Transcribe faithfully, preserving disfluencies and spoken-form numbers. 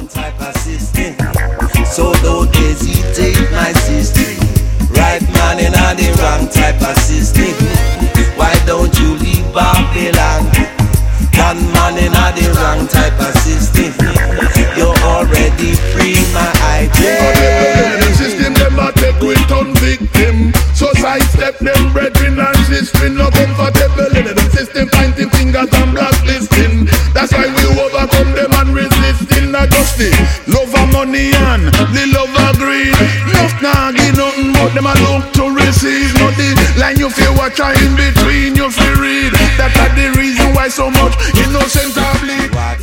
wrong type of system. So don't hesitate, my sister. Right man in the wrong type of system. Why don't you leave Babylon? One man in the wrong type of system. You're already free, my idea. The system them a take with on victim. So sidestep them brethren and sister. No comfortable in the system, pointing fingers and blacklisting. That's why we overcome them and resisting. Not just the love of money and the love of greed. Enough nah give nothing but them a look to receive. Not the line you feel what in between you feel read. That's the reason why so much innocent are bleed.